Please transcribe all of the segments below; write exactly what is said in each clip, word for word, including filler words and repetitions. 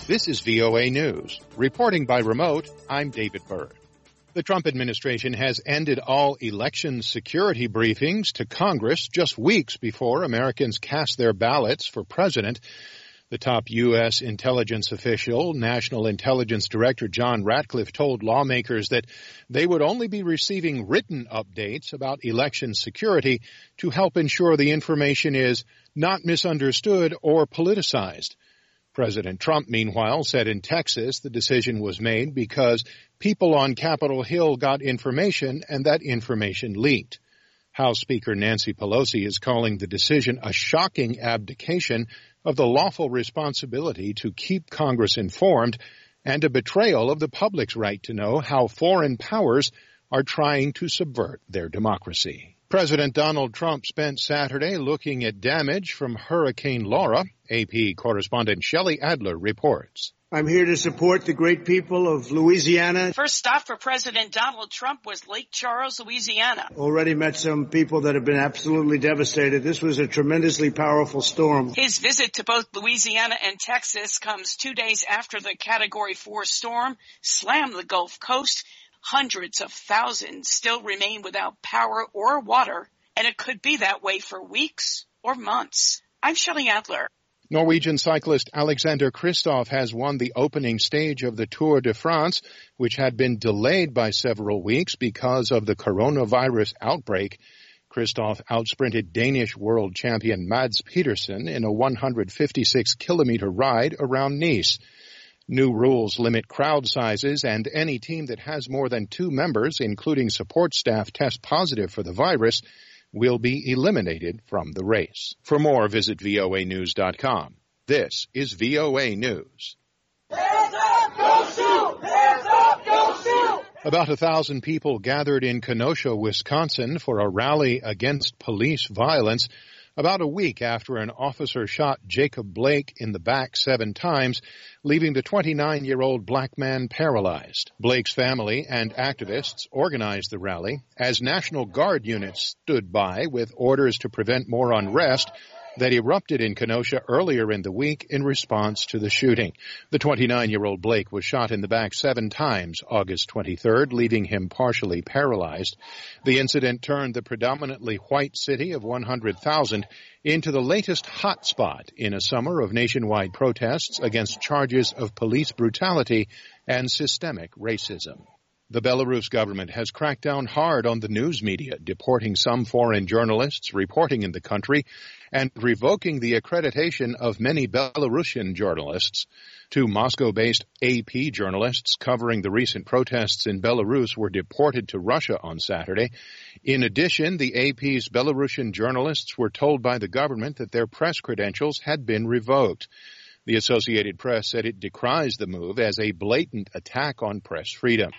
This is V O A News. Reporting by remote, I'm David Byrd. The Trump administration has ended all election security briefings to Congress just weeks before Americans cast their ballots for president. The top U S intelligence official, National Intelligence Director John Ratcliffe, told lawmakers that they would only be receiving written updates about election security to help ensure the information is not misunderstood or politicized. President Trump, meanwhile, said in Texas the decision was made because people on Capitol Hill got information and that information leaked. House Speaker Nancy Pelosi is calling the decision a shocking abdication of the lawful responsibility to keep Congress informed and a betrayal of the public's right to know how foreign powers are trying to subvert their democracy. President Donald Trump spent Saturday looking at damage from Hurricane Laura. A P correspondent Shelley Adler reports. I'm here to support the great people of Louisiana. First stop for President Donald Trump was Lake Charles, Louisiana. Already met some people that have been absolutely devastated. This was a tremendously powerful storm. His visit to both Louisiana and Texas comes two days after the Category four storm slammed the Gulf Coast. Hundreds of thousands still remain without power or water, and it could be that way for weeks or months. I'm Shelley Adler. Norwegian cyclist Alexander Kristoff has won the opening stage of the Tour de France, which had been delayed by several weeks because of the coronavirus outbreak. Kristoff outsprinted Danish world champion Mads Pedersen in a one hundred fifty-six kilometer ride around Nice. New rules limit crowd sizes, and any team that has more than two members, including support staff, test positive for the virus will be eliminated from the race. For more, visit V O A news dot com. This is V O A News. Hands up, go shoot! Hands up, go shoot! About a thousand people gathered in Kenosha, Wisconsin for a rally against police violence about a week after an officer shot Jacob Blake in the back seven times, leaving the twenty-nine-year-old black man paralyzed. Blake's family and activists organized the rally as National Guard units stood by with orders to prevent more unrest that erupted in Kenosha earlier in the week in response to the shooting. The twenty-nine-year-old Blake was shot in the back seven times August twenty-third, leaving him partially paralyzed. The incident turned the predominantly white city of one hundred thousand into the latest hotspot in a summer of nationwide protests against charges of police brutality and systemic racism. The Belarus government has cracked down hard on the news media, deporting some foreign journalists reporting in the country and revoking the accreditation of many Belarusian journalists. Two Moscow-based A P journalists covering the recent protests in Belarus were deported to Russia on Saturday. In addition, the A P's Belarusian journalists were told by the government that their press credentials had been revoked. The Associated Press said it decries the move as a blatant attack on press freedom.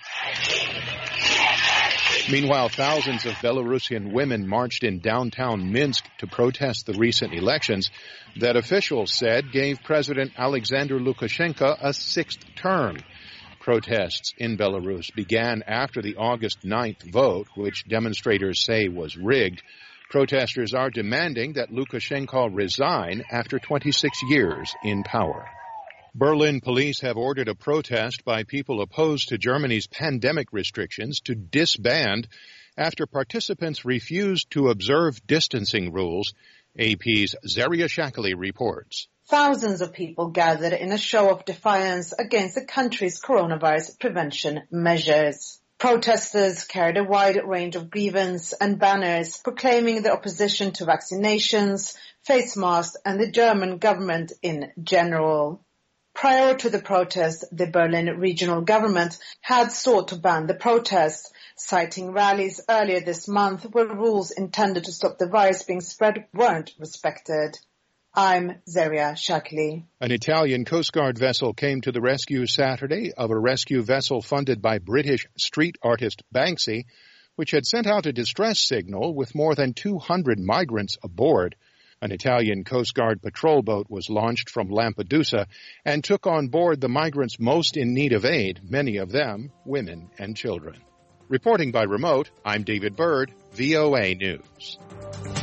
Meanwhile, thousands of Belarusian women marched in downtown Minsk to protest the recent elections that officials said gave President Alexander Lukashenko a sixth term. Protests in Belarus began after the August ninth vote, which demonstrators say was rigged. Protesters are demanding that Lukashenko resign after twenty-six years in power. Berlin police have ordered a protest by people opposed to Germany's pandemic restrictions to disband after participants refused to observe distancing rules. A P's Zaria Shakali reports. Thousands of people gathered in a show of defiance against the country's coronavirus prevention measures. Protesters carried a wide range of grievances and banners proclaiming their opposition to vaccinations, face masks, and the German government in general. Prior to the protest, the Berlin regional government had sought to ban the protest, citing rallies earlier this month where rules intended to stop the virus being spread weren't respected. I'm Zaria Shakli. An Italian Coast Guard vessel came to the rescue Saturday of a rescue vessel funded by British street artist Banksy, which had sent out a distress signal with more than two hundred migrants aboard. An Italian Coast Guard patrol boat was launched from Lampedusa and took on board the migrants most in need of aid, many of them women and children. Reporting by remote, I'm David Byrd, V O A News.